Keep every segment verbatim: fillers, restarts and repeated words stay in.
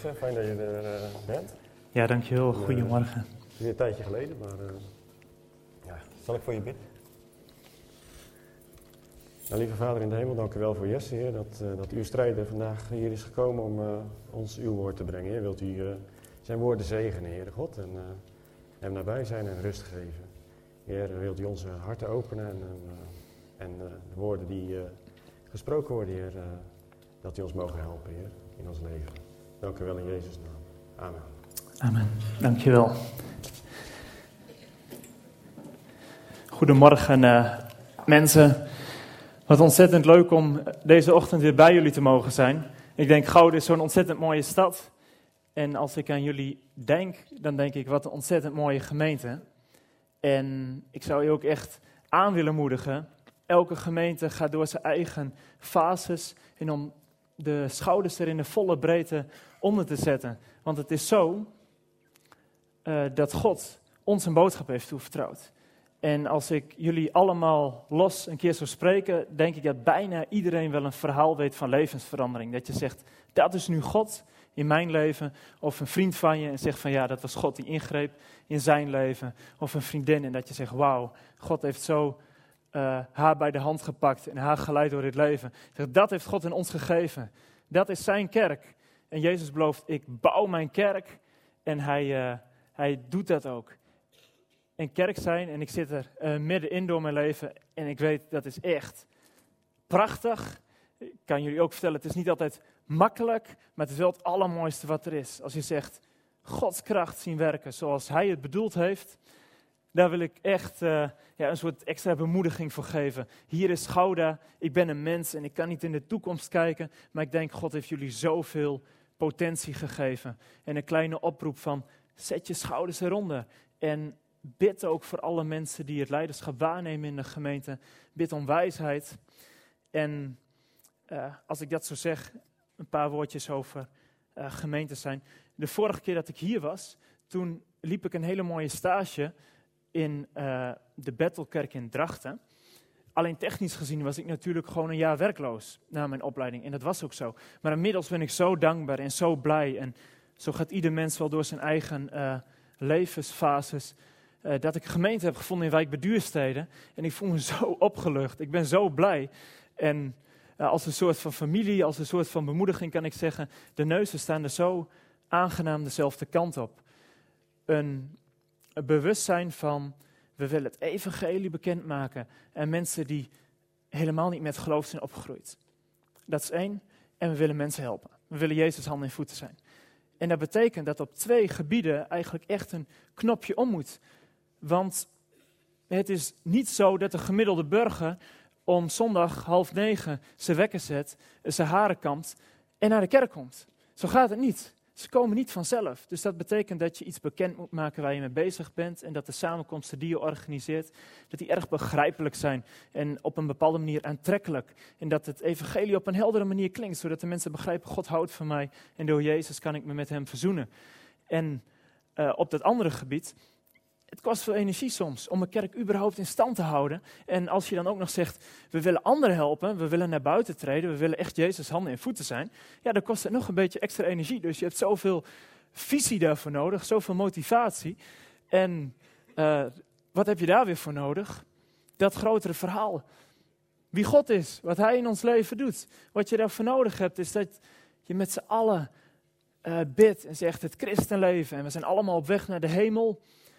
Jesse, fijn dat je er uh, bent. Ja, dankjewel. Goedemorgen. Uh, het is weer een tijdje geleden, maar uh, ja, zal ik voor je bidden? Nou, lieve Vader in de hemel, dank u wel voor Jesse, Heer, dat, uh, dat uw strijder vandaag hier is gekomen om uh, ons uw woord te brengen. Heer, wilt u uh, zijn woorden zegenen, Heer God, en uh, hem nabij zijn en rust geven. Heer, wilt u onze harten openen en, uh, en uh, de woorden die uh, gesproken worden, Heer, uh, dat u ons mogen helpen, Heer, in ons leven. Dank u wel in Jezus' naam. Amen. Amen. Dankjewel. Goedemorgen uh, mensen. Wat ontzettend leuk om deze ochtend weer bij jullie te mogen zijn. Ik denk Gouden is zo'n ontzettend mooie stad. En als ik aan jullie denk, dan denk ik wat een ontzettend mooie gemeente. En ik zou je ook echt aan willen moedigen. Elke gemeente gaat door zijn eigen fases en om de schouders er in de volle breedte onder te zetten. Want het is zo uh, dat God ons een boodschap heeft toevertrouwd. En als ik jullie allemaal los een keer zou spreken, denk ik dat bijna iedereen wel een verhaal weet van levensverandering. Dat je zegt, dat is nu God in mijn leven. Of een vriend van je en zegt van ja, dat was God die ingreep in zijn leven. Of een vriendin en dat je zegt, wauw, God heeft zo uh, haar bij de hand gepakt en haar geleid door dit leven. Zeg, dat heeft God in ons gegeven. Dat is zijn kerk. En Jezus belooft, ik bouw mijn kerk. En hij, uh, hij doet dat ook. En kerk zijn, en ik zit er uh, middenin door mijn leven. En ik weet, dat is echt prachtig. Ik kan jullie ook vertellen, het is niet altijd makkelijk. Maar het is wel het allermooiste wat er is. Als je zegt, Gods kracht zien werken zoals hij het bedoeld heeft. Daar wil ik echt uh, ja, een soort extra bemoediging voor geven. Hier is Gouda, ik ben een mens en ik kan niet in de toekomst kijken. Maar ik denk, God heeft jullie zoveel potentie gegeven. En een kleine oproep van, zet je schouders eronder. En bid ook voor alle mensen die het leiderschap waarnemen in de gemeente. Bid om wijsheid. En uh, als ik dat zo zeg, een paar woordjes over uh, gemeentes zijn. De vorige keer dat ik hier was, toen liep ik een hele mooie stage in uh, de Bethelkerk in Drachten. Alleen technisch gezien was ik natuurlijk gewoon een jaar werkloos na mijn opleiding. En dat was ook zo. Maar inmiddels ben ik zo dankbaar en zo blij. En zo gaat ieder mens wel door zijn eigen uh, levensfases. Uh, dat ik een gemeente heb gevonden in Wijk bij Duurstede. En ik voel me zo opgelucht. Ik ben zo blij. En uh, als een soort van familie, als een soort van bemoediging kan ik zeggen, de neuzen staan er zo aangenaam dezelfde kant op. Een, een bewustzijn van, we willen het evangelie bekendmaken. En mensen die helemaal niet met geloof zijn opgegroeid. Dat is één. En we willen mensen helpen. We willen Jezus handen en voeten zijn. En dat betekent dat op twee gebieden eigenlijk echt een knopje om moet. Want het is niet zo dat de gemiddelde burger om zondag half negen zijn wekker zet, zijn haren kampt en naar de kerk komt. Zo gaat het niet. Ze komen niet vanzelf. Dus dat betekent dat je iets bekend moet maken waar je mee bezig bent. En dat de samenkomsten die je organiseert, dat die erg begrijpelijk zijn. En op een bepaalde manier aantrekkelijk. En dat het evangelie op een heldere manier klinkt. Zodat de mensen begrijpen, God houdt van mij. En door Jezus kan ik me met hem verzoenen. En uh, op dat andere gebied, het kost veel energie soms om een kerk überhaupt in stand te houden. En als je dan ook nog zegt, we willen anderen helpen, we willen naar buiten treden, we willen echt Jezus handen en voeten zijn. Ja, dan kost het nog een beetje extra energie. Dus je hebt zoveel visie daarvoor nodig, zoveel motivatie. En uh, wat heb je daar weer voor nodig? Dat grotere verhaal. Wie God is, wat hij in ons leven doet. Wat je daarvoor nodig hebt is dat je met z'n allen uh, bidt en zegt het christenleven. En we zijn allemaal op weg naar de hemel.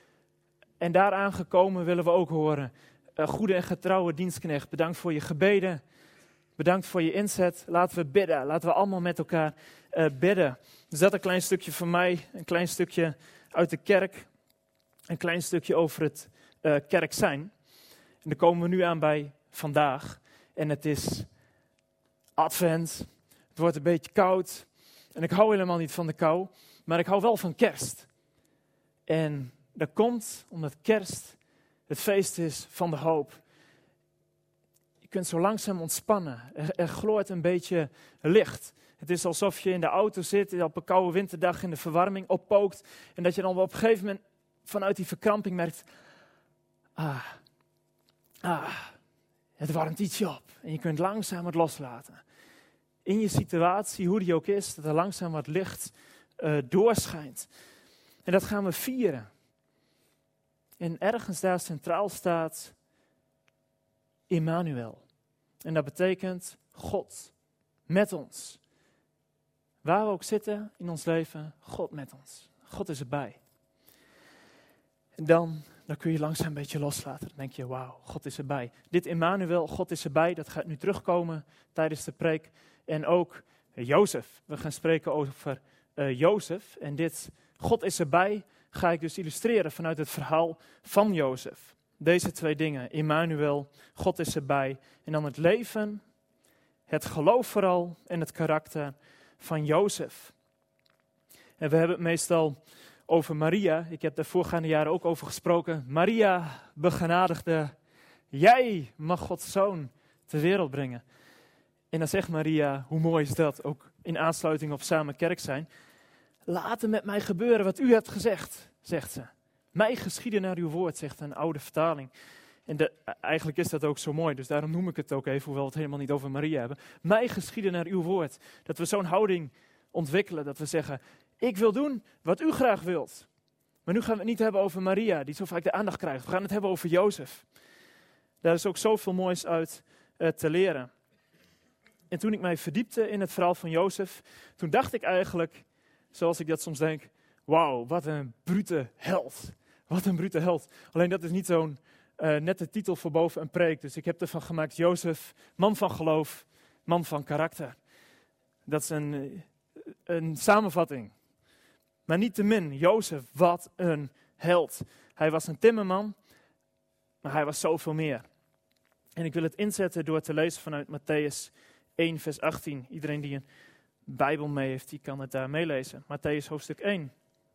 En daar aangekomen willen we ook horen. Uh, goede en getrouwe dienstknecht, bedankt voor je gebeden. Bedankt voor je inzet. Laten we bidden. Laten we allemaal met elkaar uh, bidden. Dus dat een klein stukje van mij. Een klein stukje uit de kerk. Een klein stukje over het uh, kerk zijn. En dan komen we nu aan bij vandaag. En het is advent. Het wordt een beetje koud. En ik hou helemaal niet van de kou. Maar ik hou wel van kerst. En dat komt omdat kerst het feest is van de hoop. Je kunt zo langzaam ontspannen. Er, er gloort een beetje licht. Het is alsof je in de auto zit op een koude winterdag in de verwarming oppookt. En dat je dan op een gegeven moment vanuit die verkramping merkt. Ah, ah, het warmt ietsje op. En je kunt langzaam het loslaten. In je situatie, hoe die ook is, dat er langzaam wat licht uh, doorschijnt. En dat gaan we vieren. En ergens daar centraal staat Immanuel. En dat betekent God met ons. Waar we ook zitten in ons leven, God met ons. God is erbij. En dan, dan kun je langzaam een beetje loslaten. Dan denk je, wauw, God is erbij. Dit Immanuel, God is erbij, dat gaat nu terugkomen tijdens de preek. En ook Jozef. We gaan spreken over uh, Jozef. En dit, God is erbij, ga ik dus illustreren vanuit het verhaal van Jozef. Deze twee dingen, Immanuel, God is erbij. En dan het leven, het geloof vooral en het karakter van Jozef. En we hebben het meestal over Maria. Ik heb de voorgaande jaren ook over gesproken. Maria, begenadigde, jij mag Gods zoon ter wereld brengen. En dan zegt Maria, hoe mooi is dat, ook in aansluiting op samen kerk zijn. Laat er met mij gebeuren wat u hebt gezegd, zegt ze. Mij geschieden naar uw woord, zegt een oude vertaling. En de, eigenlijk is dat ook zo mooi, dus daarom noem ik het ook even, hoewel we het helemaal niet over Maria hebben. Mij geschieden naar uw woord. Dat we zo'n houding ontwikkelen, dat we zeggen, ik wil doen wat u graag wilt. Maar nu gaan we het niet hebben over Maria, die zo vaak de aandacht krijgt. We gaan het hebben over Jozef. Daar is ook zoveel moois uit uh, te leren. En toen ik mij verdiepte in het verhaal van Jozef, toen dacht ik eigenlijk, zoals ik dat soms denk, wauw, wat een brute held. Wat een brute held. Alleen dat is niet zo'n uh, nette titel voor boven een preek. Dus ik heb ervan gemaakt, Jozef, man van geloof, man van karakter. Dat is een, een samenvatting. Maar niettemin, Jozef, wat een held. Hij was een timmerman, maar hij was zoveel meer. En ik wil het inzetten door te lezen vanuit Mattheüs één, vers achttien. Iedereen die een Bijbel mee heeft, die kan het daar meelezen. Mattheüs hoofdstuk één.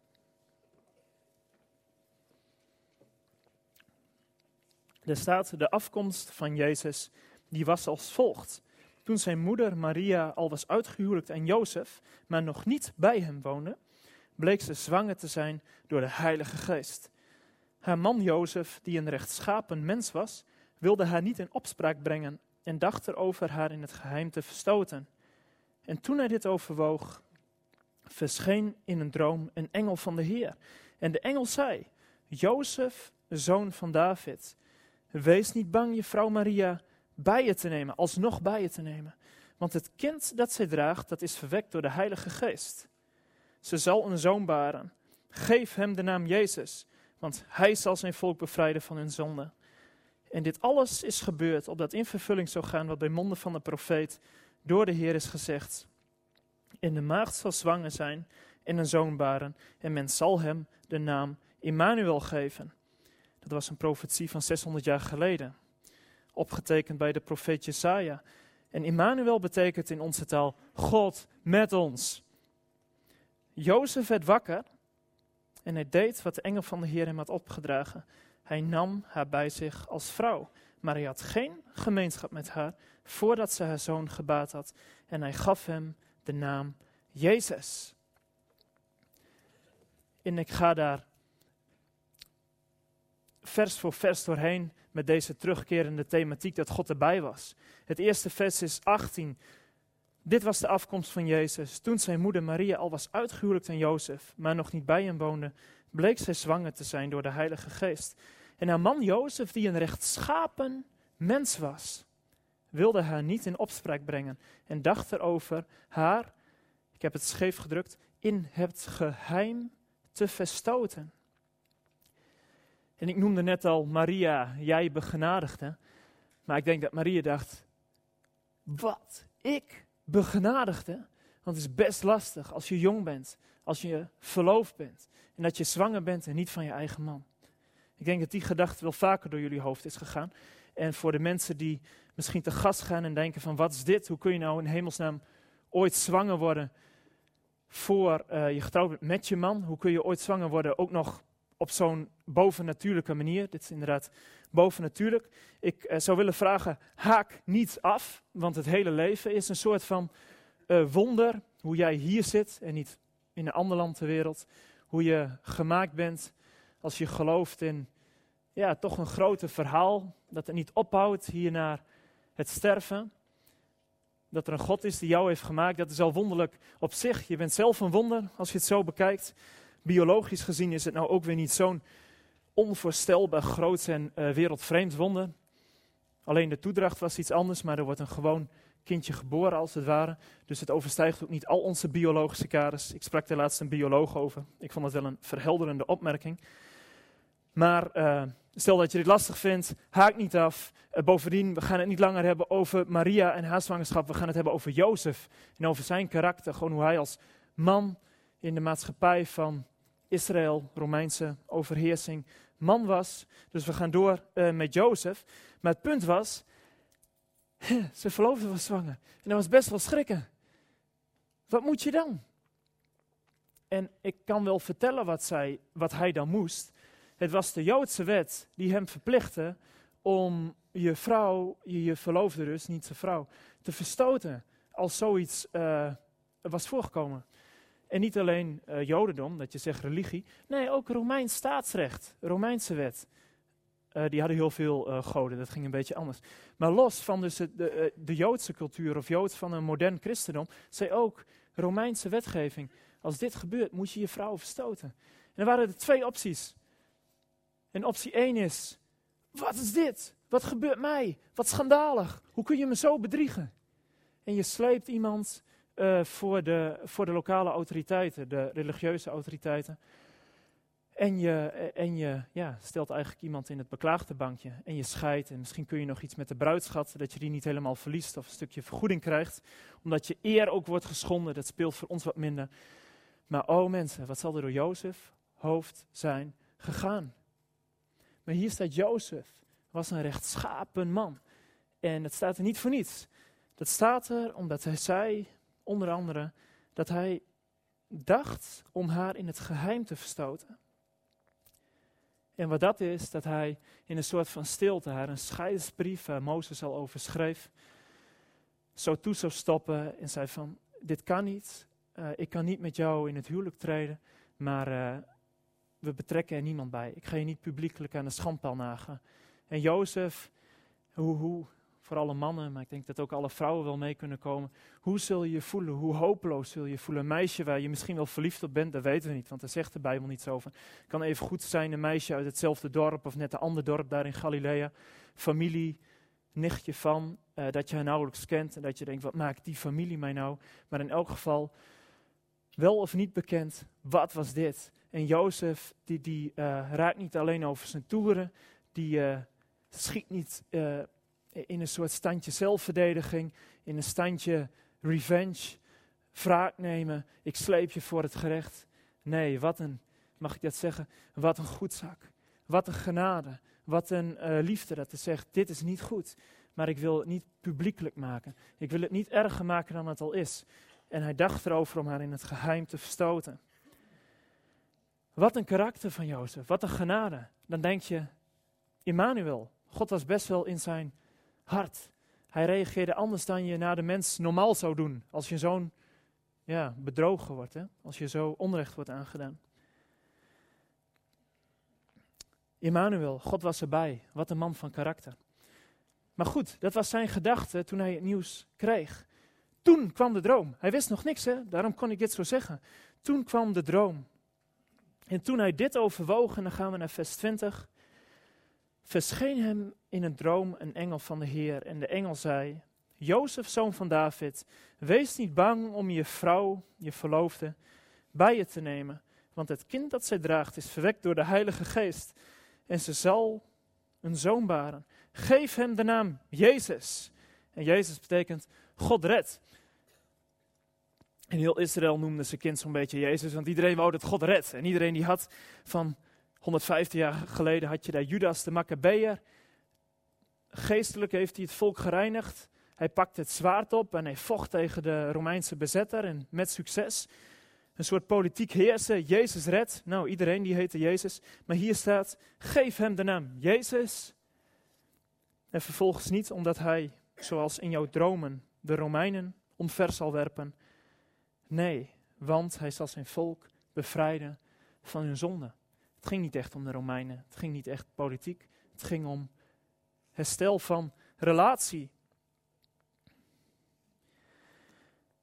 Er staat, de afkomst van Jezus, die was als volgt. Toen zijn moeder Maria al was uitgehuwelijkt aan Jozef, maar nog niet bij hem woonde, bleek ze zwanger te zijn door de Heilige Geest. Haar man Jozef, die een rechtschapen mens was, wilde haar niet in opspraak brengen en dacht erover haar in het geheim te verstoten. En toen hij dit overwoog, verscheen in een droom een engel van de Heer. En de engel zei, Jozef, zoon van David, wees niet bang je vrouw Maria bij je te nemen, alsnog bij je te nemen. Want het kind dat zij draagt, dat is verwekt door de Heilige Geest. Ze zal een zoon baren. Geef hem de naam Jezus, want hij zal zijn volk bevrijden van hun zonde. En dit alles is gebeurd, opdat in vervulling zou gaan wat bij monden van de profeet door de Heer is gezegd. En de maagd zal zwanger zijn en een zoon baren, en men zal hem de naam Immanuel geven. Dat was een profetie van zeshonderd jaar geleden, opgetekend bij de profeet Jesaja. En Immanuel betekent in onze taal God met ons. Jozef werd wakker en hij deed wat de engel van de Heer hem had opgedragen. Hij nam haar bij zich als vrouw, maar hij had geen gemeenschap met haar voordat ze haar zoon gebaard had. En hij gaf hem de naam Jezus. En ik ga daar vers voor vers doorheen met deze terugkerende thematiek dat God erbij was. Het eerste vers is achttien. Dit was de afkomst van Jezus. Toen zijn moeder Maria al was uitgehuwelijkt aan Jozef, maar nog niet bij hem woonde, bleek zij zwanger te zijn door de Heilige Geest. En haar man Jozef, die een rechtschapen mens was, wilde haar niet in opspraak brengen en dacht erover haar, ik heb het scheef gedrukt, in het geheim te verstoten. En ik noemde net al Maria, jij begenadigde. Maar ik denk dat Maria dacht, wat? Ik begenadigde? Want het is best lastig als je jong bent, als je verloofd bent. En dat je zwanger bent en niet van je eigen man. Ik denk dat die gedachte wel vaker door jullie hoofd is gegaan. En voor de mensen die misschien te gast gaan en denken van wat is dit? Hoe kun je nou in hemelsnaam ooit zwanger worden voor uh, je getrouwd bent met je man? Hoe kun je ooit zwanger worden ook nog op zo'n bovennatuurlijke manier? Dit is inderdaad bovennatuurlijk. Ik uh, zou willen vragen, haak niet af, want het hele leven is een soort van uh, wonder. Hoe jij hier zit en niet in een ander land ter wereld. Hoe je gemaakt bent als je gelooft in ja, toch een groter verhaal. Dat het niet ophoudt hier naar het sterven. dat er een God is die jou heeft gemaakt, dat is al wonderlijk op zich. Je bent zelf een wonder als je het zo bekijkt. Biologisch gezien is het nou ook weer niet zo'n onvoorstelbaar groot en uh, wereldvreemd wonder. Alleen de toedracht was iets anders, maar er wordt een gewoon kindje geboren als het ware. Dus het overstijgt ook niet al onze biologische kaders. Ik sprak daar laatst een bioloog over. Ik vond het wel een verhelderende opmerking. Maar uh, stel dat je dit lastig vindt, haak niet af. Uh, bovendien, we gaan het niet langer hebben over Maria en haar zwangerschap. We gaan het hebben over Jozef en over zijn karakter. Gewoon hoe hij als man in de maatschappij van Israël, Romeinse overheersing, man was. Dus we gaan door uh, met Jozef. Maar het punt was, zijn verloofde was zwanger. En dat was best wel schrikken. Wat moet je dan? En ik kan wel vertellen wat, zij, wat hij dan moest. Het was de Joodse wet die hem verplichtte om je vrouw, je, je verloofde dus, niet zijn vrouw, te verstoten als zoiets uh, was voorgekomen. En niet alleen uh, Jodendom, dat je zegt religie, nee, ook Romeins staatsrecht, Romeinse wet. Uh, die hadden heel veel uh, goden, dat ging een beetje anders. Maar los van dus de, de, uh, de Joodse cultuur of Joods van een modern christendom, zei ook Romeinse wetgeving, als dit gebeurt, moet je je vrouw verstoten. En er waren er twee opties. En optie één is, wat is dit? Wat gebeurt mij? Wat schandalig. Hoe kun je me zo bedriegen? En je sleept iemand uh, voor, de, voor de lokale autoriteiten, de religieuze autoriteiten. En je, en je ja, stelt eigenlijk iemand in het beklaagdenbankje en je scheidt. En misschien kun je nog iets met de bruidschat, dat je die niet helemaal verliest of een stukje vergoeding krijgt. Omdat je eer ook wordt geschonden, dat speelt voor ons wat minder. Maar oh mensen, wat zal er door Jozef hoofd zijn gegaan? Maar hier staat Jozef, was een rechtschapen man. En het staat er niet voor niets. Dat staat er omdat hij zei, onder andere, dat hij dacht om haar in het geheim te verstoten. En wat dat is, dat hij in een soort van stilte haar een scheidsbrief, waar Mozes al over schreef, zo toe zou stoppen en zei van, dit kan niet, uh, ik kan niet met jou in het huwelijk treden, maar uh, we betrekken er niemand bij. Ik ga je niet publiekelijk aan de schandpaal nagen. En Jozef, hoe, hoe, voor alle mannen, maar ik denk dat ook alle vrouwen wel mee kunnen komen, hoe zul je je voelen, hoe hopeloos zul je je voelen? Een meisje waar je misschien wel verliefd op bent, dat weten we niet, want daar zegt de Bijbel niets over. Het kan even goed zijn, een meisje uit hetzelfde dorp of net een ander dorp daar in Galilea, familie, nichtje van, uh, dat je haar nauwelijks kent en dat je denkt, wat maakt die familie mij nou? Maar in elk geval, wel of niet bekend, wat was dit? En Jozef, die, die uh, raakt niet alleen over zijn toeren, die uh, schiet niet uh, in een soort standje zelfverdediging, in een standje revenge, wraak nemen, ik sleep je voor het gerecht. Nee, wat een, mag ik dat zeggen, wat een goedzak, wat een genade, wat een uh, liefde dat hij zegt, dit is niet goed, maar ik wil het niet publiekelijk maken. Ik wil het niet erger maken dan het al is. En hij dacht erover om haar in het geheim te verstoten. Wat een karakter van Jozef, wat een genade. Dan denk je, Immanuel, God was best wel in zijn hart. Hij reageerde anders dan je naar de mens normaal zou doen. Als je zo'n ja, bedrogen wordt, hè? Als je zo onrecht wordt aangedaan. Immanuel, God was erbij. Wat een man van karakter. Maar goed, dat was zijn gedachte toen hij het nieuws kreeg. Toen kwam de droom. Hij wist nog niks, hè? Daarom kon ik dit zo zeggen. Toen kwam de droom. En toen hij dit overwoog, en dan gaan we naar vers twintig, verscheen hem in een droom een engel van de Heer. En de engel zei, Jozef, zoon van David, wees niet bang om je vrouw, je verloofde, bij je te nemen. Want het kind dat zij draagt is verwekt door de Heilige Geest. En ze zal een zoon baren. Geef hem de naam Jezus. En Jezus betekent God redt. En heel Israël noemde zijn kind zo'n beetje Jezus, want iedereen wou dat God redt. En iedereen die had van honderdvijftig jaar geleden had je daar Judas de Maccabeër. Geestelijk heeft hij het volk gereinigd. Hij pakte het zwaard op en hij vocht tegen de Romeinse bezetter en met succes. Een soort politiek heersen, Jezus redt. Nou, iedereen die heette Jezus. Maar hier staat, geef hem de naam Jezus. En vervolgens niet omdat hij, zoals in jouw dromen, de Romeinen omver zal werpen. Nee, want hij zal zijn volk bevrijden van hun zonde. Het ging niet echt om de Romeinen, het ging niet echt politiek. Het ging om herstel van relatie.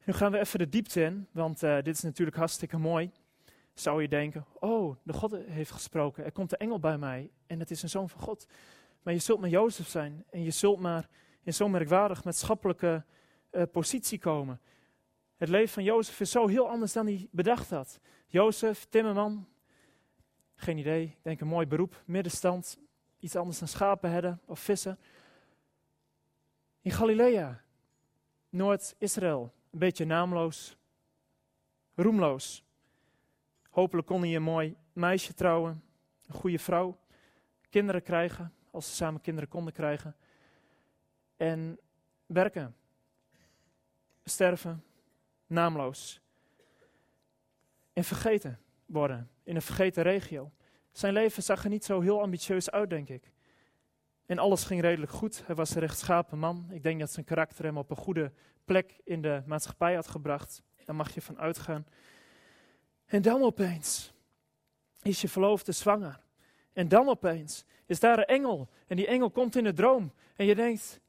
Nu gaan we even de diepte in, want uh, dit is natuurlijk hartstikke mooi. Zou je denken, oh, de God heeft gesproken, er komt een engel bij mij en het is een zoon van God. Maar je zult maar Jozef zijn en je zult maar in zo'n merkwaardig maatschappelijke uh, positie komen. Het leven van Jozef is zo heel anders dan hij bedacht had. Jozef, timmerman, geen idee, ik denk een mooi beroep, middenstand, iets anders dan schapenherder of vissen. In Galilea, Noord-Israël, een beetje naamloos, roemloos. Hopelijk kon hij een mooi meisje trouwen, een goede vrouw, kinderen krijgen, als ze samen kinderen konden krijgen. En werken, sterven, naamloos. En vergeten worden, in een vergeten regio. Zijn leven zag er niet zo heel ambitieus uit, denk ik. En alles ging redelijk goed. Hij was een rechtschapen man. Ik denk dat zijn karakter hem op een goede plek in de maatschappij had gebracht. Daar mag je van uitgaan. En dan opeens is je verloofde zwanger. En dan opeens is daar een engel. En die engel komt in de droom. En je denkt,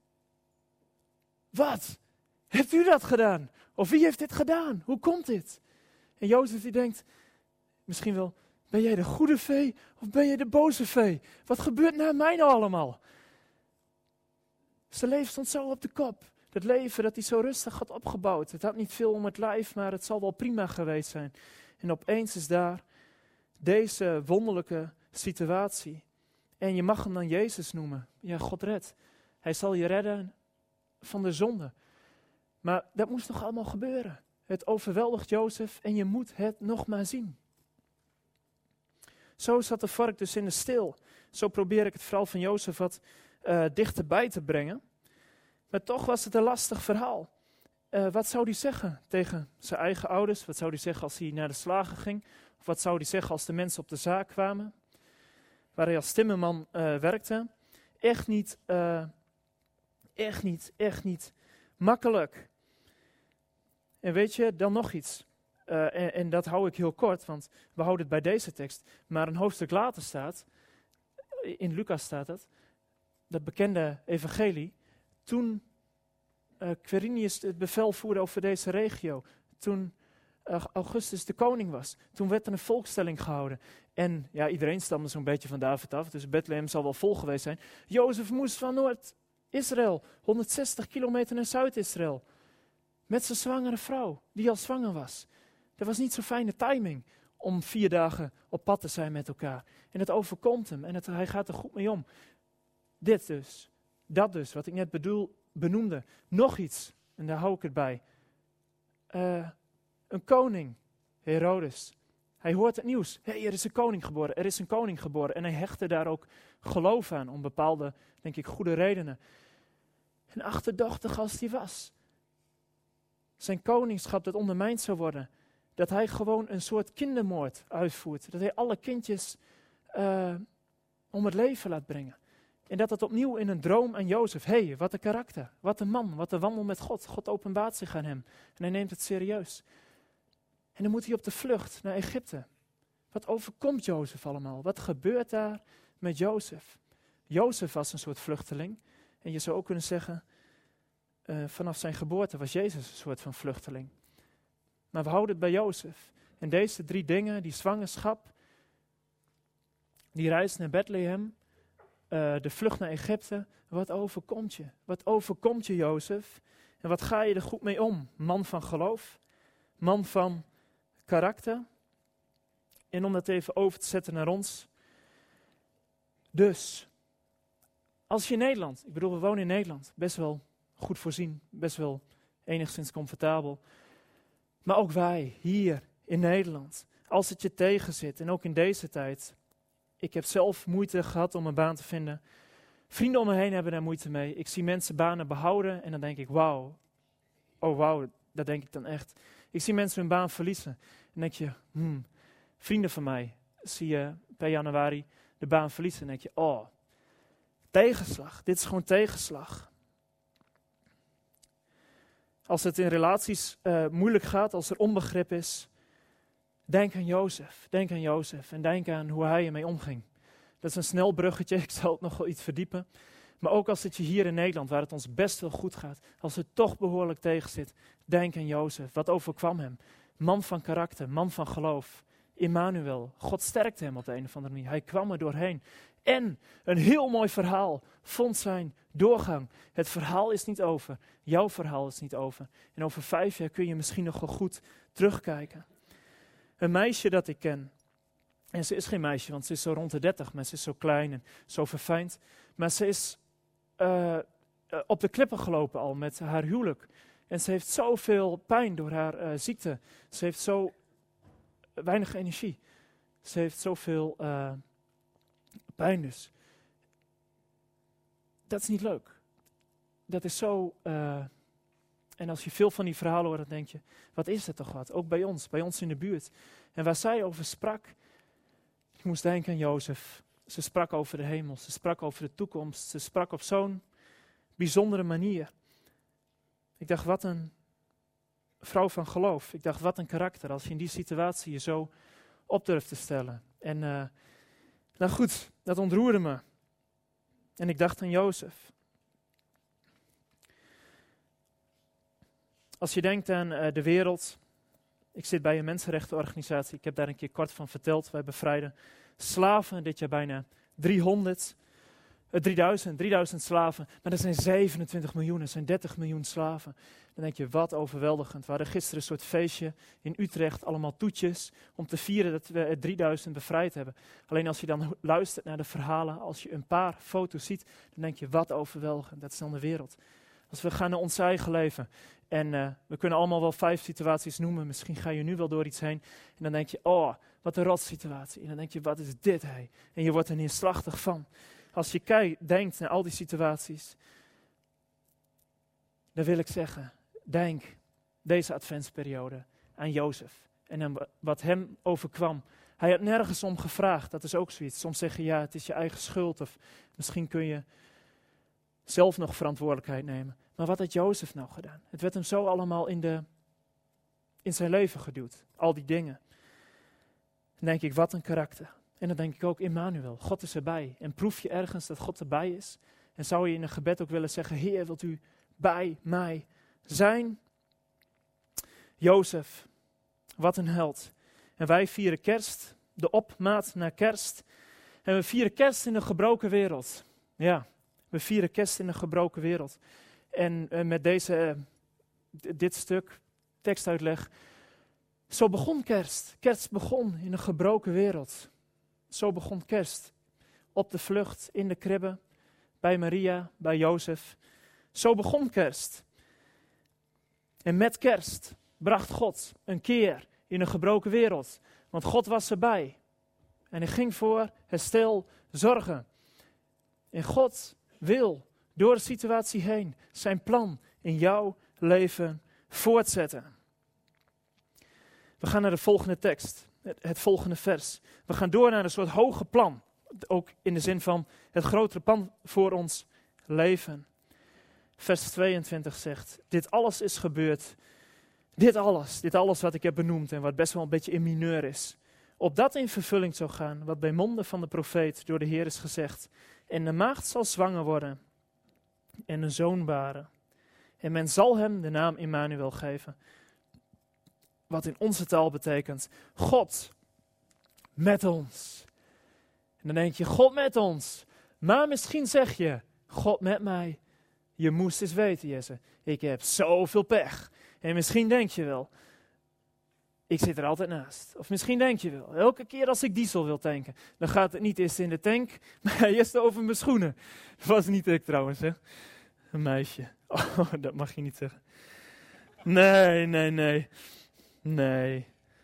wat? Hebt u dat gedaan? Of wie heeft dit gedaan? Hoe komt dit? En Jozef die denkt, misschien wel, ben jij de goede vee of ben jij de boze vee? Wat gebeurt na mij nou allemaal? Zijn leven stond zo op de kop. Dat leven dat hij zo rustig had opgebouwd. Het had niet veel om het lijf, maar het zal wel prima geweest zijn. En opeens is daar deze wonderlijke situatie. En je mag hem dan Jezus noemen. Ja, God redt. Hij zal je redden van de zonde. Maar dat moest nog allemaal gebeuren. Het overweldigt Jozef en je moet het nog maar zien. Zo zat de vark dus in de steel. Zo probeer ik het verhaal van Jozef wat uh, dichterbij te brengen. Maar toch was het een lastig verhaal. Uh, wat zou hij zeggen tegen zijn eigen ouders? Wat zou hij zeggen als hij naar de slager ging? Of wat zou hij zeggen als de mensen op de zaak kwamen? Waar hij als timmerman uh, werkte. Echt niet, uh, echt niet, echt niet makkelijk. En weet je, dan nog iets. Uh, en, en dat hou ik heel kort, want we houden het bij deze tekst. Maar een hoofdstuk later staat, in Lucas staat het, dat bekende evangelie. Toen uh, Quirinius het bevel voerde over deze regio, toen uh, Augustus de koning was, toen werd er een volkstelling gehouden. En ja, iedereen stamde zo'n beetje van David af, dus Bethlehem zal wel vol geweest zijn. Jozef moest van Noord-Israël, honderdzestig kilometer naar Zuid-Israël, met zijn zwangere vrouw, die al zwanger was. Dat was niet zo'n fijne timing om vier dagen op pad te zijn met elkaar. En het overkomt hem en het, hij gaat er goed mee om. Dit dus, dat dus, wat ik net bedoel, benoemde. Nog iets, en daar hou ik het bij. Uh, een koning, Herodes. Hij hoort het nieuws. Hé, hey, er is een koning geboren, er is een koning geboren. En hij hechtte daar ook geloof aan, om bepaalde, denk ik, goede redenen. En achterdochtig als hij was. Zijn koningschap dat ondermijnd zou worden. Dat hij gewoon een soort kindermoord uitvoert. Dat hij alle kindjes uh, om het leven laat brengen. En dat het opnieuw in een droom aan Jozef. Hé, hey, wat een karakter. Wat een man. Wat een wandel met God. God openbaart zich aan hem. En hij neemt het serieus. En dan moet hij op de vlucht naar Egypte. Wat overkomt Jozef allemaal? Wat gebeurt daar met Jozef? Jozef was een soort vluchteling. En je zou ook kunnen zeggen, uh, vanaf zijn geboorte was Jezus een soort van vluchteling. Maar we houden het bij Jozef. En deze drie dingen, die zwangerschap, die reis naar Bethlehem, uh, de vlucht naar Egypte. Wat overkomt je? Wat overkomt je, Jozef? En wat ga je er goed mee om? Man van geloof, man van karakter. En om dat even over te zetten naar ons. Dus, als je in Nederland, ik bedoel we wonen in Nederland, best wel goed voorzien, best wel enigszins comfortabel. Maar ook wij, hier in Nederland, als het je tegenzit en ook in deze tijd. Ik heb zelf moeite gehad om een baan te vinden. Vrienden om me heen hebben daar moeite mee. Ik zie mensen banen behouden en dan denk ik, wauw. Oh wauw, dat denk ik dan echt. Ik zie mensen hun baan verliezen. En dan denk je, hmm, vrienden van mij zie je per januari de baan verliezen. En dan denk je, oh, tegenslag. Dit is gewoon tegenslag. Als het in relaties uh, moeilijk gaat, als er onbegrip is, denk aan Jozef. Denk aan Jozef en denk aan hoe hij ermee omging. Dat is een snel bruggetje, ik zal het nog wel iets verdiepen. Maar ook als het je hier in Nederland, waar het ons best wel goed gaat, als het toch behoorlijk tegen zit, denk aan Jozef. Wat overkwam hem? Man van karakter, man van geloof. Immanuel, God sterkte hem op de een of andere manier. Hij kwam er doorheen. En een heel mooi verhaal vond zijn doorgang. Het verhaal is niet over. Jouw verhaal is niet over. En over vijf jaar kun je misschien nog wel goed terugkijken. Een meisje dat ik ken. En ze is geen meisje, want ze is zo rond de dertig. Maar ze is zo klein en zo verfijnd. Maar ze is uh, uh, op de klippen gelopen al met haar huwelijk. En ze heeft zoveel pijn door haar uh, ziekte. Ze heeft zo weinig energie. Ze heeft zoveel uh, pijn dus. Dat is niet leuk. Dat is zo... Uh, en als je veel van die verhalen hoort, dan denk je, wat is het toch wat? Ook bij ons, bij ons in de buurt. En waar zij over sprak, ik moest denken aan Jozef. Ze sprak over de hemel, ze sprak over de toekomst. Ze sprak op zo'n bijzondere manier. Ik dacht, wat een vrouw van geloof. Ik dacht, wat een karakter als je in die situatie je zo op durft te stellen. En uh, nou goed, dat ontroerde me. En ik dacht aan Jozef. Als je denkt aan uh, de wereld. Ik zit bij een mensenrechtenorganisatie. Ik heb daar een keer kort van verteld. Wij bevrijden slaven. Dit jaar bijna driehonderd. Uh, drieduizend, drieduizend slaven. Maar er zijn zevenentwintig miljoen. Er zijn dertig miljoen slaven. Dan denk je, wat overweldigend. We hadden gisteren een soort feestje in Utrecht. Allemaal toetjes. Om te vieren dat we er drieduizend bevrijd hebben. Alleen als je dan luistert naar de verhalen. Als je een paar foto's ziet. Dan denk je, wat overweldigend. Dat is dan de wereld. Als we gaan naar ons eigen leven. En uh, we kunnen allemaal wel vijf situaties noemen. Misschien ga je nu wel door iets heen. En dan denk je, oh, wat een rotsituatie. En dan denk je, wat is dit, hé? En je wordt er neerslachtig van. Als je kijkt, denkt naar al die situaties. Dan wil ik zeggen, denk deze adventsperiode aan Jozef. En aan wat hem overkwam. Hij had nergens om gevraagd. Dat is ook zoiets. Soms zeg je, ja, het is je eigen schuld. Of misschien kun je zelf nog verantwoordelijkheid nemen. Maar wat had Jozef nou gedaan? Het werd hem zo allemaal in, de, in zijn leven geduwd. Al die dingen. Dan denk ik, wat een karakter. En dan denk ik ook, Immanuel, God is erbij. En proef je ergens dat God erbij is? En zou je in een gebed ook willen zeggen, Heer, wilt u bij mij zijn? Jozef, wat een held. En wij vieren kerst, de opmaat naar kerst. En we vieren kerst in een gebroken wereld. Ja, we vieren kerst in een gebroken wereld. En uh, met deze, uh, dit stuk, tekstuitleg. Zo begon kerst. Kerst begon in een gebroken wereld. Zo begon kerst. Op de vlucht, in de kribbe, bij Maria, bij Jozef. Zo begon kerst. En met kerst bracht God een keer in een gebroken wereld. Want God was erbij. En hij ging voor herstel zorgen. En God wil door de situatie heen zijn plan in jouw leven voortzetten. We gaan naar de volgende tekst, het, het volgende vers. We gaan door naar een soort hoge plan. Ook in de zin van het grotere plan voor ons leven. Vers tweeëntwintig zegt, dit alles is gebeurd. Dit alles, dit alles wat ik heb benoemd en wat best wel een beetje in mineur is. Opdat in vervulling zou gaan wat bij monden van de profeet door de Heer is gezegd. En de maagd zal zwanger worden en een zoon baren. En men zal hem de naam Immanuel geven. Wat in onze taal betekent, God met ons. En dan denk je, God met ons. Maar misschien zeg je, God met mij. Je moest eens weten, Jesse, ik heb zoveel pech. En misschien denk je wel, ik zit er altijd naast. Of misschien denk je wel, elke keer als ik diesel wil tanken, dan gaat het niet eerst in de tank, maar eerst over mijn schoenen. Dat was niet ik trouwens, hè. Een meisje. Oh, dat mag je niet zeggen. Nee, nee, nee. Nee.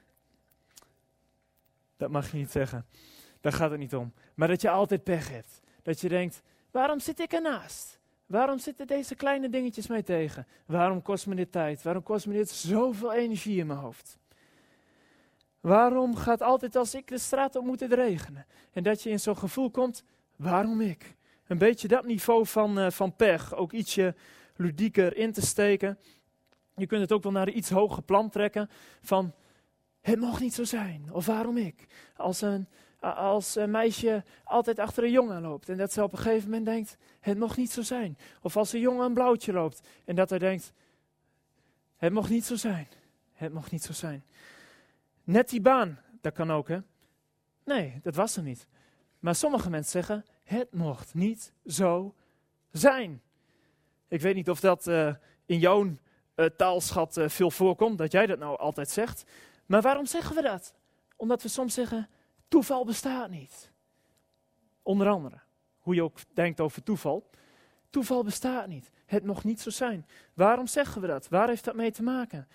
Dat mag je niet zeggen. Daar gaat het niet om. Maar dat je altijd pech hebt. Dat je denkt, waarom zit ik ernaast? Waarom zitten deze kleine dingetjes mij tegen? Waarom kost me dit tijd? Waarom kost me dit zoveel energie in mijn hoofd? Waarom gaat altijd als ik de straat op moet het regenen? En dat je in zo'n gevoel komt, waarom ik? Een beetje dat niveau van, uh, van pech, ook ietsje ludieker in te steken. Je kunt het ook wel naar een iets hoger plan trekken van, het mag niet zo zijn, of waarom ik? Als een, als een meisje altijd achter een jongen loopt en dat ze op een gegeven moment denkt, het mocht niet zo zijn. Of als een jongen een blauwtje loopt en dat hij denkt, het mocht niet zo zijn. Het mocht niet zo zijn. Net die baan, dat kan ook, hè? Nee, dat was er niet. Maar sommige mensen zeggen, het mocht niet zo zijn. Ik weet niet of dat uh, in jouw uh, taalschat uh, veel voorkomt, dat jij dat nou altijd zegt. Maar waarom zeggen we dat? Omdat we soms zeggen, toeval bestaat niet. Onder andere, hoe je ook denkt over toeval. Toeval bestaat niet. Het mocht niet zo zijn. Waarom zeggen we dat? Waar heeft dat mee te maken?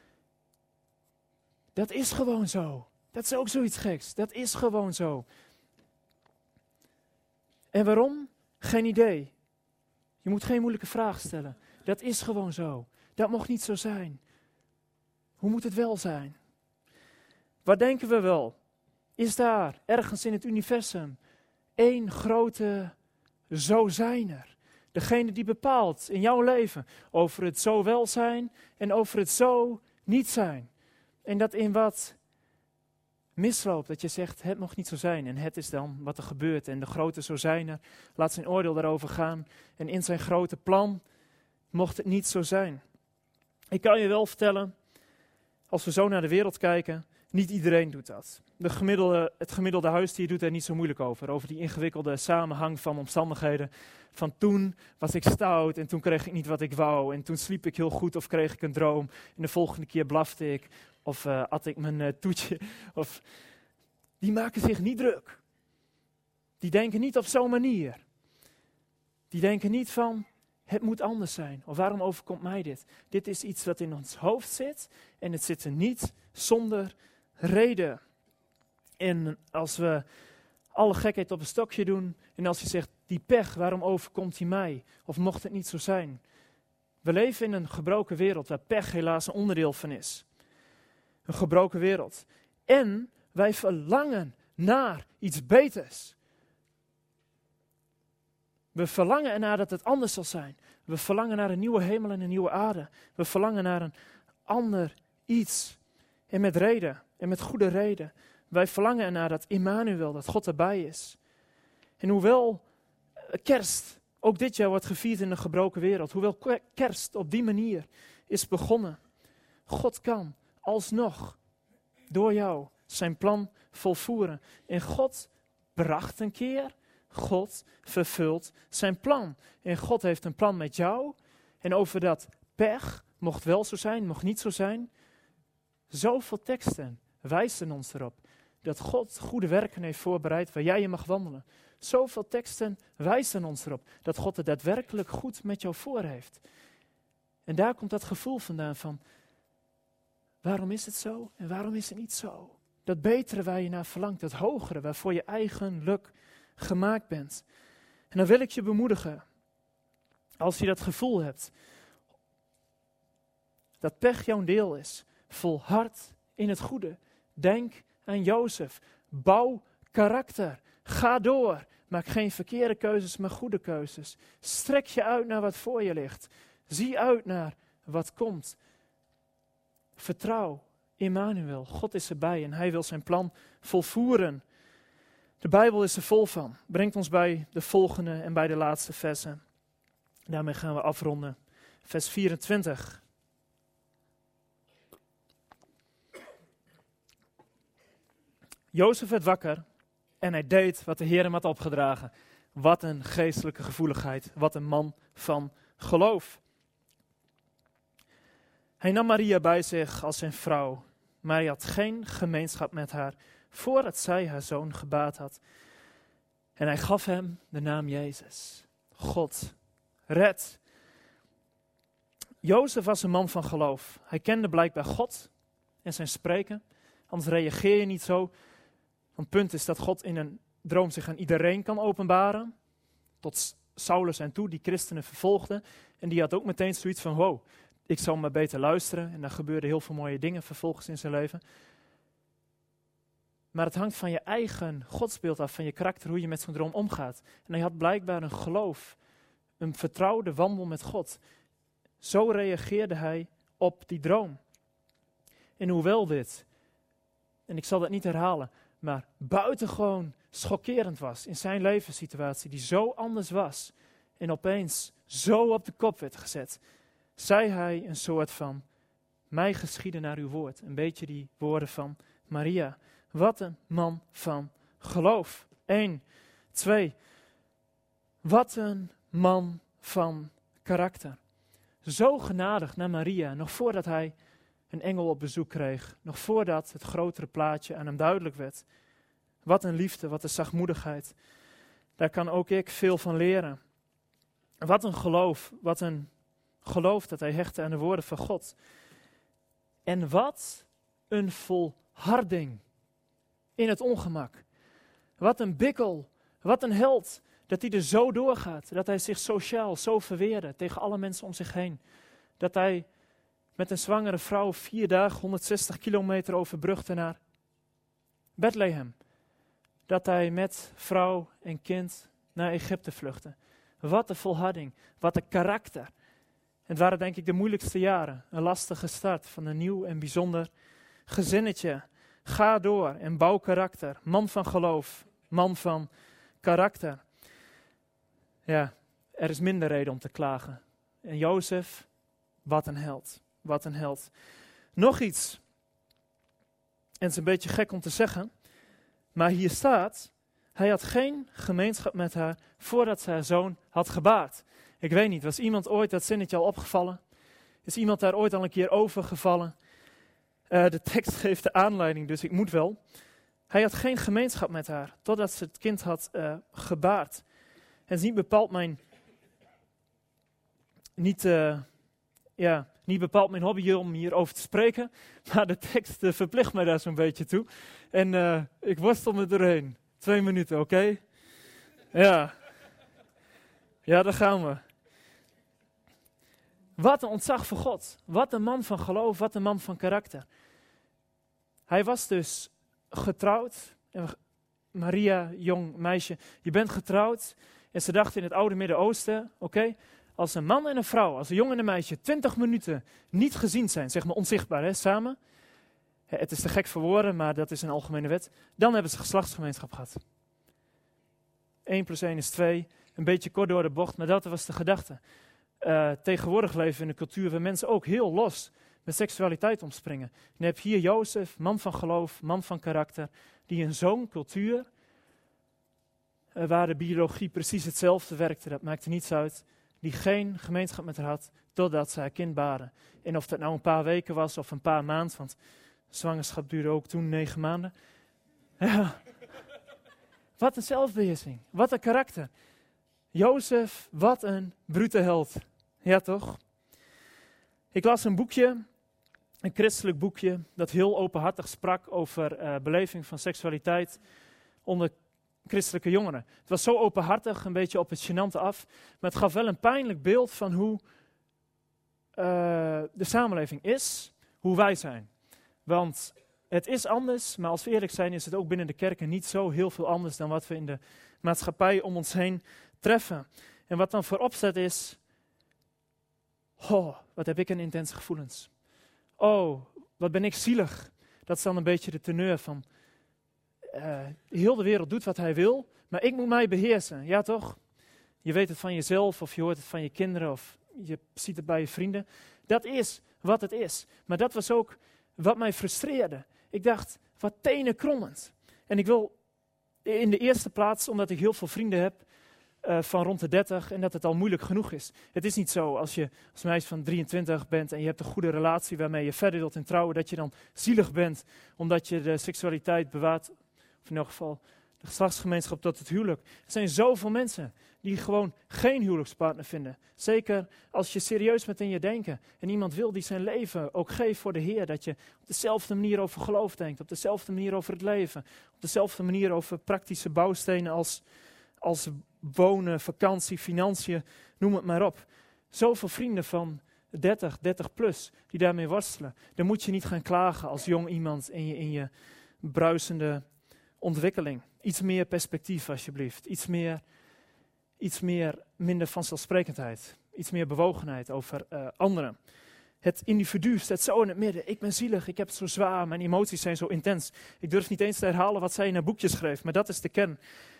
Dat is gewoon zo. Dat is ook zoiets geks. Dat is gewoon zo. En waarom? Geen idee. Je moet geen moeilijke vraag stellen. Dat is gewoon zo. Dat mocht niet zo zijn. Hoe moet het wel zijn? Wat denken we wel? Is daar ergens in het universum één grote zo zijner? Degene die bepaalt in jouw leven over het zo wel zijn en over het zo niet zijn. En dat in wat misloopt, dat je zegt, het mocht niet zo zijn. En het is dan wat er gebeurt. En de grote zo zijner laat zijn oordeel daarover gaan. En in zijn grote plan mocht het niet zo zijn. Ik kan je wel vertellen, als we zo naar de wereld kijken, niet iedereen doet dat. De gemiddelde, het gemiddelde huisdier doet er niet zo moeilijk over. Over die ingewikkelde samenhang van omstandigheden. Van toen was ik stout en toen kreeg ik niet wat ik wou. En toen sliep ik heel goed of kreeg ik een droom. En de volgende keer blafte ik of uh, at ik mijn uh, toetje. Of, die maken zich niet druk. Die denken niet op zo'n manier. Die denken niet van, het moet anders zijn. Of waarom overkomt mij dit? Dit is iets wat in ons hoofd zit. En het zit er niet zonder reden. En als we alle gekheid op een stokje doen. En als je zegt, die pech, waarom overkomt die mij? Of mocht het niet zo zijn? We leven in een gebroken wereld waar pech helaas een onderdeel van is. Een gebroken wereld. En wij verlangen naar iets beters. We verlangen ernaar dat het anders zal zijn. We verlangen naar een nieuwe hemel en een nieuwe aarde. We verlangen naar een ander iets. En met reden, en met goede reden. Wij verlangen ernaar dat Immanuel, dat God erbij is. En hoewel kerst ook dit jaar wordt gevierd in een gebroken wereld. Hoewel kerst op die manier is begonnen. God kan alsnog door jou zijn plan volvoeren. En God bracht een keer, God vervult zijn plan. En God heeft een plan met jou. En over dat pech, mocht wel zo zijn, mocht niet zo zijn. Zoveel teksten wijzen ons erop dat God goede werken heeft voorbereid waar jij in mag wandelen. Zoveel teksten wijzen ons erop dat God het daadwerkelijk goed met jou voor heeft. En daar komt dat gevoel vandaan van, waarom is het zo en waarom is het niet zo? Dat betere waar je naar verlangt, dat hogere waarvoor je eigenlijk gemaakt bent. En dan wil ik je bemoedigen, als je dat gevoel hebt, dat pech jouw deel is, volhard in het goede. Denk aan Jozef, bouw karakter, ga door. Maak geen verkeerde keuzes, maar goede keuzes. Strek je uit naar wat voor je ligt. Zie uit naar wat komt. Vertrouw, Immanuel, God is erbij en hij wil zijn plan volvoeren. De Bijbel is er vol van. Brengt ons bij de volgende en bij de laatste versen. Daarmee gaan we afronden. Vers vierentwintig. Jozef werd wakker en hij deed wat de Heer hem had opgedragen. Wat een geestelijke gevoeligheid. Wat een man van geloof. Hij nam Maria bij zich als zijn vrouw, maar hij had geen gemeenschap met haar voordat zij haar zoon gebaard had. En hij gaf hem de naam Jezus. God, red. Jozef was een man van geloof. Hij kende blijkbaar God en zijn spreken. Anders reageer je niet zo. Want het punt is dat God in een droom zich aan iedereen kan openbaren. Tot Saulus en toe, die christenen vervolgde. En die had ook meteen zoiets van, wow, ik zal maar beter luisteren. En daar gebeurden heel veel mooie dingen vervolgens in zijn leven. Maar het hangt van je eigen godsbeeld af, van je karakter, hoe je met zo'n droom omgaat. En hij had blijkbaar een geloof, een vertrouwde wandel met God. Zo reageerde hij op die droom. En hoewel dit, en ik zal dat niet herhalen, maar buitengewoon schokkerend was in zijn levenssituatie, die zo anders was en opeens zo op de kop werd gezet, zei hij een soort van, mij geschieden naar uw woord. Een beetje die woorden van Maria. Wat een man van geloof. Eén. Twee. Wat een man van karakter. Zo genadig naar Maria, nog voordat hij een engel op bezoek kreeg. Nog voordat het grotere plaatje aan hem duidelijk werd. Wat een liefde, wat een zachtmoedigheid. Daar kan ook ik veel van leren. Wat een geloof, wat een geloof dat hij hechtte aan de woorden van God. En wat een volharding in het ongemak. Wat een bikkel, wat een held, dat hij er zo doorgaat. Dat hij zich sociaal zo verweerde tegen alle mensen om zich heen. Dat hij met een zwangere vrouw vier dagen honderdzestig kilometer overbrugde naar Bethlehem. Dat hij met vrouw en kind naar Egypte vluchtte. Wat een volharding, wat een karakter. Het waren denk ik de moeilijkste jaren. Een lastige start van een nieuw en bijzonder gezinnetje. Ga door en bouw karakter. Man van geloof, man van karakter. Ja, er is minder reden om te klagen. En Jozef, wat een held. Wat een held. Nog iets. En het is een beetje gek om te zeggen. Maar hier staat, hij had geen gemeenschap met haar voordat ze haar zoon had gebaard. Ik weet niet, was iemand ooit dat zinnetje al opgevallen? Is iemand daar ooit al een keer over gevallen? Uh, de tekst geeft de aanleiding, dus ik moet wel. Hij had geen gemeenschap met haar, totdat ze het kind had uh, gebaard. En het is niet bepaald mijn, niet, uh, ja, niet bepaald mijn hobby om hierover te spreken, maar de tekst uh, verplicht mij daar zo'n beetje toe. En uh, ik worstel me doorheen. Twee minuten, oké? Okay? Ja. Ja, daar gaan we. Wat een ontzag voor God. Wat een man van geloof, wat een man van karakter. Hij was dus getrouwd. En Maria, jong meisje, je bent getrouwd. En ze dachten in het oude Midden-Oosten, oké, okay, als een man en een vrouw, als een jongen en een meisje twintig minuten niet gezien zijn, zeg maar onzichtbaar, hè, samen. Het is te gek voor woorden, maar dat is een algemene wet. Dan hebben ze geslachtsgemeenschap gehad. één plus één is twee. Een beetje kort door de bocht, maar dat was de gedachte. Uh, tegenwoordig leven we in een cultuur waar mensen ook heel los met seksualiteit omspringen. En je hebt hier Jozef, man van geloof, man van karakter, die in zo'n cultuur, uh, waar de biologie precies hetzelfde werkte, dat maakte niets uit, die geen gemeenschap met haar had, totdat ze haar kind baarde. En of dat nou een paar weken was of een paar maanden, want zwangerschap duurde ook toen negen maanden. Ja. Wat een zelfbeheersing, wat een karakter. Jozef, wat een brute held. Ja, toch? Ik las een boekje, een christelijk boekje, dat heel openhartig sprak over uh, beleving van seksualiteit onder christelijke jongeren. Het was zo openhartig, een beetje op het gênante af, maar het gaf wel een pijnlijk beeld van hoe uh, de samenleving is, hoe wij zijn. Want het is anders, maar als we eerlijk zijn is het ook binnen de kerken niet zo heel veel anders dan wat we in de maatschappij om ons heen treffen. En wat dan voorop staat is, oh, wat heb ik een intense gevoelens. Oh, wat ben ik zielig. Dat is dan een beetje de teneur van, uh, heel de wereld doet wat hij wil, maar ik moet mij beheersen. Ja toch? Je weet het van jezelf, of je hoort het van je kinderen, of je ziet het bij je vrienden. Dat is wat het is. Maar dat was ook wat mij frustreerde. Ik dacht, wat tenenkrommend. En ik wil in de eerste plaats, omdat ik heel veel vrienden heb, Uh, van rond de dertig en dat het al moeilijk genoeg is. Het is niet zo als je als meisje van drieëntwintig bent en je hebt een goede relatie waarmee je verder wilt in trouwen, dat je dan zielig bent omdat je de seksualiteit bewaart, of in elk geval de geslachtsgemeenschap tot het huwelijk. Er zijn zoveel mensen die gewoon geen huwelijkspartner vinden. Zeker als je serieus bent in je denken en iemand wil die zijn leven ook geeft voor de Heer, dat je op dezelfde manier over geloof denkt, op dezelfde manier over het leven, op dezelfde manier over praktische bouwstenen als als wonen, vakantie, financiën, noem het maar op. Zoveel vrienden van dertig, dertig plus, die daarmee worstelen. Dan moet je niet gaan klagen als jong iemand in je, in je bruisende ontwikkeling. Iets meer perspectief alsjeblieft. Iets meer, iets meer minder vanzelfsprekendheid. Iets meer bewogenheid over uh, anderen. Het individu staat zo in het midden. Ik ben zielig, ik heb het zo zwaar, mijn emoties zijn zo intens. Ik durf niet eens te herhalen wat zij in haar boekje schreef, maar dat is de kern.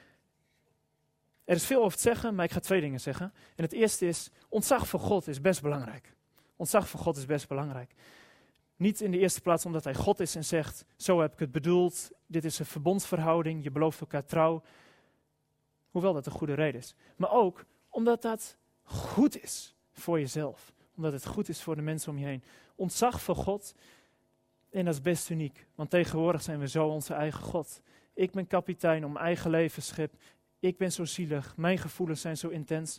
Er is veel over te zeggen, maar ik ga twee dingen zeggen. En het eerste is, ontzag voor God is best belangrijk. Ontzag voor God is best belangrijk. Niet in de eerste plaats omdat hij God is en zegt, zo heb ik het bedoeld, dit is een verbondsverhouding, je belooft elkaar trouw. Hoewel dat een goede reden is. Maar ook omdat dat goed is voor jezelf. Omdat het goed is voor de mensen om je heen. Ontzag voor God, en dat is best uniek. Want tegenwoordig zijn we zo onze eigen God. Ik ben kapitein op mijn eigen levensschip. Ik ben zo zielig, mijn gevoelens zijn zo intens.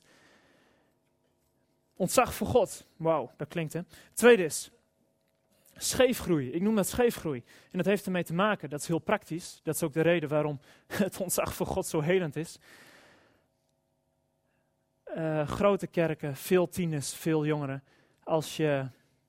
Ontzag voor God, wauw, dat klinkt hè. Tweede is, scheefgroei. Ik noem dat scheefgroei. En dat heeft ermee te maken, dat is heel praktisch. Dat is ook de reden waarom het ontzag voor God zo helend is. Uh, grote kerken, veel tieners, veel jongeren. Als je,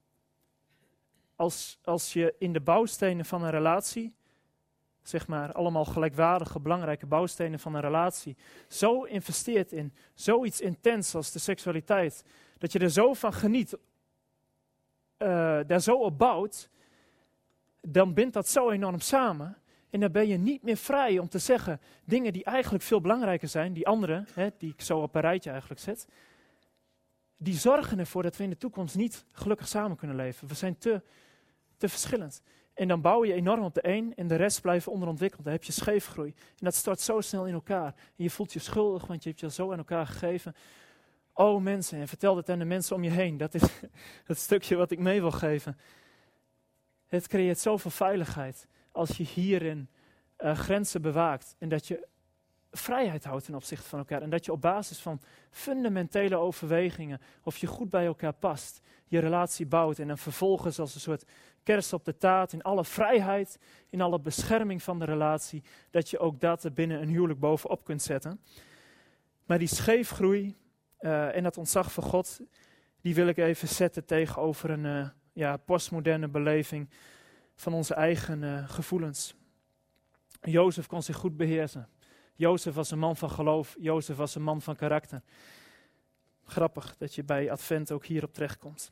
als, als je in de bouwstenen van een relatie, zeg maar allemaal gelijkwaardige, belangrijke bouwstenen van een relatie, zo investeert in zoiets intens als de seksualiteit, dat je er zo van geniet, uh, daar zo op bouwt, dan bindt dat zo enorm samen. En dan ben je niet meer vrij om te zeggen dingen die eigenlijk veel belangrijker zijn, die andere, hè, die ik zo op een rijtje eigenlijk zet, die zorgen ervoor dat we in de toekomst niet gelukkig samen kunnen leven. We zijn te, te verschillend. En dan bouw je enorm op de een en de rest blijft onderontwikkeld. Dan heb je scheefgroei. En dat stort zo snel in elkaar. En je voelt je schuldig, want je hebt je zo aan elkaar gegeven. Oh mensen, en vertel het aan de mensen om je heen. Dat is het stukje wat ik mee wil geven. Het creëert zoveel veiligheid als je hierin uh, grenzen bewaakt. En dat je vrijheid houdt ten opzichte van elkaar. En dat je op basis van fundamentele overwegingen, of je goed bij elkaar past, je relatie bouwt. En dan vervolgens als een soort kerst op de taart, in alle vrijheid, in alle bescherming van de relatie, dat je ook dat er binnen een huwelijk bovenop kunt zetten. Maar die scheefgroei uh, en dat ontzag voor God, die wil ik even zetten tegenover een uh, ja, postmoderne beleving van onze eigen uh, gevoelens. Jozef kon zich goed beheersen. Jozef was een man van geloof. Jozef was een man van karakter. Grappig dat je bij Advent ook hierop terechtkomt.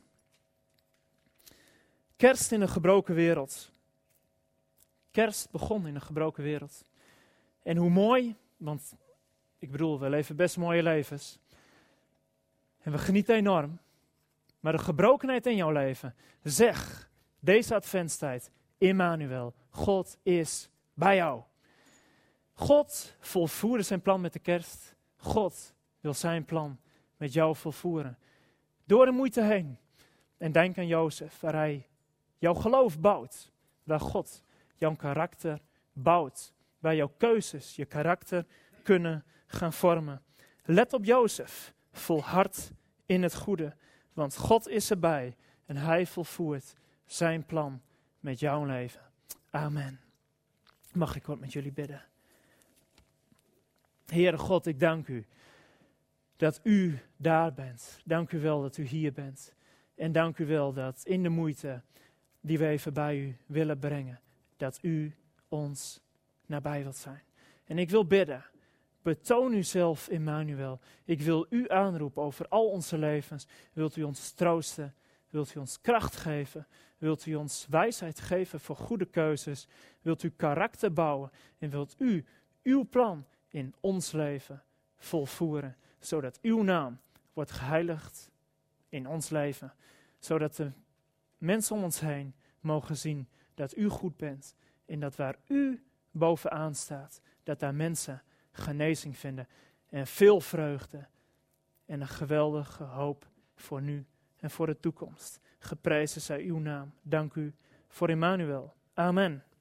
Kerst in een gebroken wereld. Kerst begon in een gebroken wereld. En hoe mooi, want ik bedoel, we leven best mooie levens. En we genieten enorm. Maar de gebrokenheid in jouw leven, zeg deze Adventstijd, Immanuel, God is bij jou. God volvoerde zijn plan met de kerst. God wil zijn plan met jou volvoeren. Door de moeite heen. En denk aan Jozef, waar hij jouw geloof bouwt. Waar God jouw karakter bouwt. Waar jouw keuzes je karakter kunnen gaan vormen. Let op Jozef. Volhard in het goede. Want God is erbij. En hij volvoert zijn plan met jouw leven. Amen. Mag ik kort met jullie bidden? Heere God, ik dank u dat u daar bent. Dank u wel dat u hier bent. En dank u wel dat in de moeite die we even bij u willen brengen, dat u ons nabij wilt zijn. En ik wil bidden, betoon uzelf, Immanuel. Ik wil u aanroepen over al onze levens. Wilt u ons troosten? Wilt u ons kracht geven? Wilt u ons wijsheid geven voor goede keuzes? Wilt u karakter bouwen? En wilt u uw plan in ons leven volvoeren, zodat uw naam wordt geheiligd in ons leven. Zodat de mensen om ons heen mogen zien dat u goed bent. En dat waar u bovenaan staat, dat daar mensen genezing vinden. En veel vreugde en een geweldige hoop voor nu en voor de toekomst. Geprezen zij uw naam. Dank u voor Immanuel. Amen.